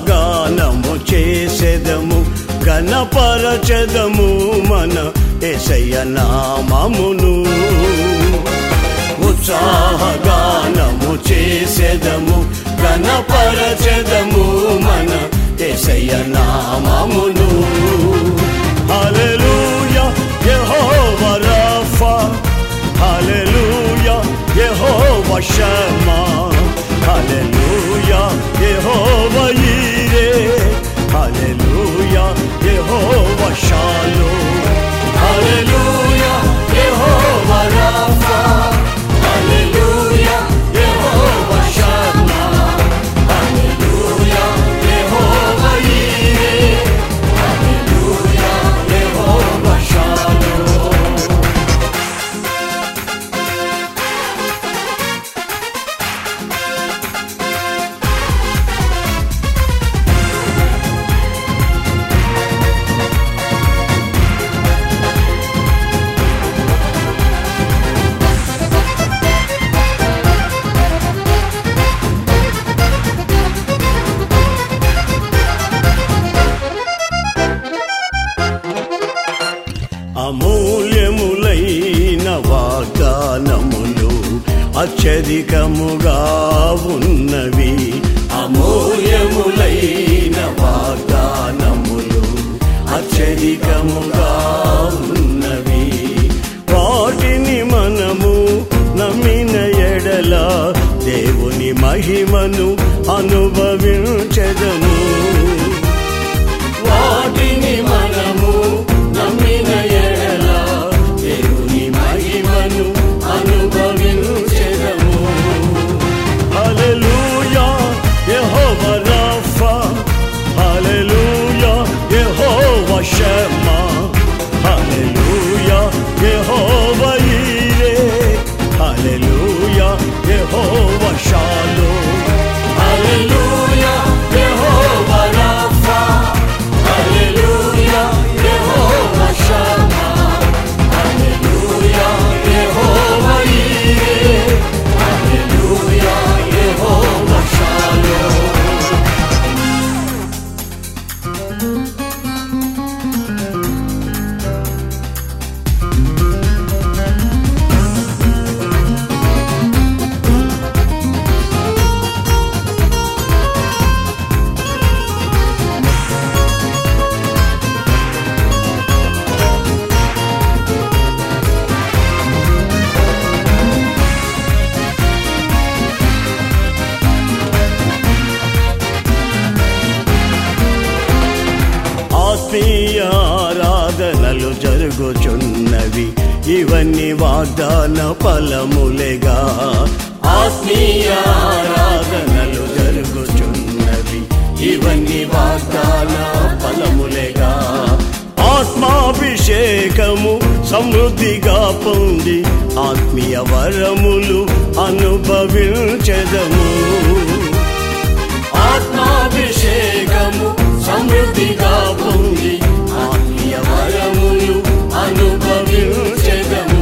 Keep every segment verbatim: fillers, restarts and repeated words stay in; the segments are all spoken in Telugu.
ఉత్సాహగానము చేసెదము, ఘనపరచెదము మన యేసయ్య నామమును. ఉత్సాహగానము చేసెదము, ఘనపరచెదము మన యేసయ్య నామమును. హల్లెలూయా యెహోవా రఫా, హల్లెలూయా యెహోవా షమ్మా, హల్లెలూయా యెహోవా ఈరే, హల్లెలూయా యెహోవా షాలోమ్, హల్లెలూయా యెహోవా రఫా, హల్లెలూయా యెహోవా షమ్మా, హల్లెలూయా యెహోవా ఈరే, హల్లెలూయా యెహోవా షాలోమ్. అమూల్యములైన వాగ్దానములు అత్యధికముగా ఉన్నవి, అమూల్యములైన వాగ్దానములు అత్యధికముగా ఉన్నవి. వాటిని మనము నమ్మిన ఎడల దేవుని మహిమను అనుభవించెదము. వాటిని మనము నమ్మిన ఎడల దేవుని మహిమను అనుభవించెదము. హల్లెలూయా యెహోవా రఫా, హల్లెలూయా యెహోవా షమ్మా, హల్లెలూయా యెహోవా ఈరే, హల్లెలూయా యెహోవా షాలోమ్, హల్లెలూయా యెహోవా రఫా, హల్లెలూయా యెహోవా షమ్మా, హల్లెలూయా యెహోవా ఈరే, హల్లెలూయా యెహోవా షాలోమ్. ఆత్మీయ ఆరాధనలు జరుగుచున్నవి, ఇవన్నీ వాగ్దాన ఫలములేగా. ఆత్మీయ ఆరాధనలు జరుగుచున్నవి, ఇవన్నీ వాగ్దాన ఫలములేగా. ఆత్మాభిషేకము సమృద్ధిగా పొంది ఆత్మీయ వరములు అనుభవించెదము. ఆత్మాభిషేకము సమృద్ధిగా పొంది ఆత్మీయ వరములు అనుభవించెదము.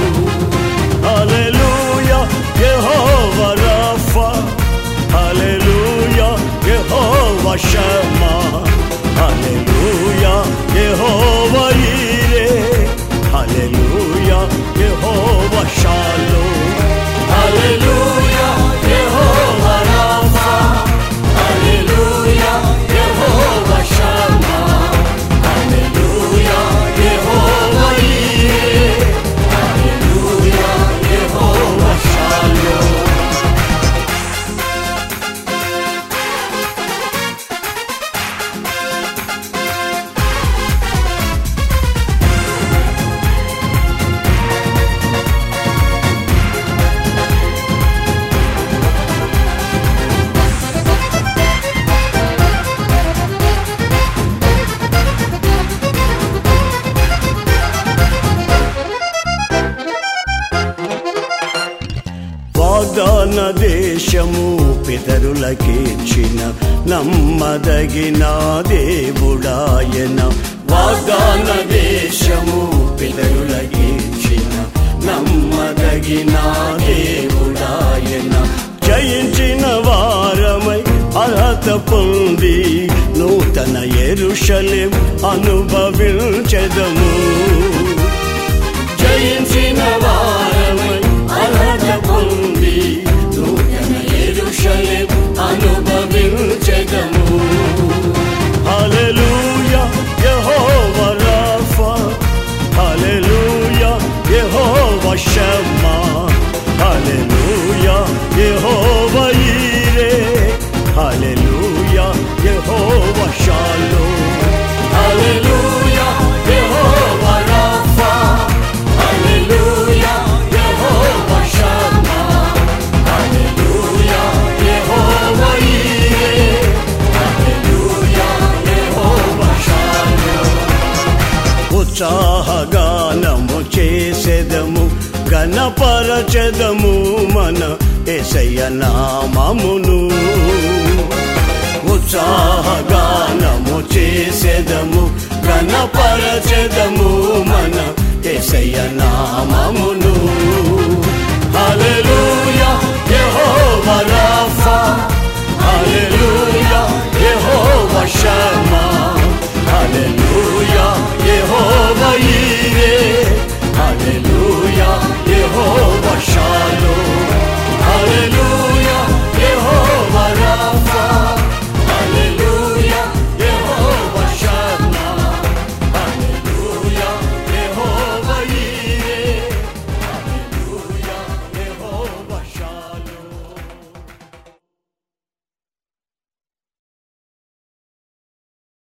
హల్లెలూయా యెహోవా రఫా, హల్లెలూయా యెహోవా షమ్మా, హల్లెలూయా యెహోవా ఈరే, హల్లెలూయా యెహోవా షాలోమ్, హల్లెలూయా యెహోవా రఫా, హల్లెలూయా యెహోవా షమ్మా, హల్లెలూయా యెహోవా ఈరే, హల్లెలూయా యెహోవా షాలోమ్. వాగ్దాన దేశము పితరులకిచ్చిన నమ్మదగిన దేవుడాయన. వాగ్దాన దేశము పితరులకిచ్చిన నమ్మదగిన దేవుడాయన. జయించిన వారమై అర్హత పొంది యెరూషలేం అనుభవించెదము. జయించిన వారమై అర్హత పొంది నూతన యెరూషలేం అనుభవించెదము. హల్లెలూయా యెహోవా రాఫా, హల్లెలూయా యెహోవా షమ్మా, హల్లెలూయా యెహోవా ఈరే, హల్లెలూయా యెహోవా షాలోమ్. హల్లెలూయా యెహోవా రాఫా, హల్లెలూయా యెహోవా షమ్మా, హల్లెలూయా యెహోవా ఈరే, హల్లెలూయా యెహోవా షాలోమ్. ఉత్సాహగానము చేసెదము, ఘనపరచెదము మన యేసయ్య నామమును. ఉత్సాహగానము చేసెదము, ఘనపరచెదము మన యేసయ్య నామమును. హల్లెలూయా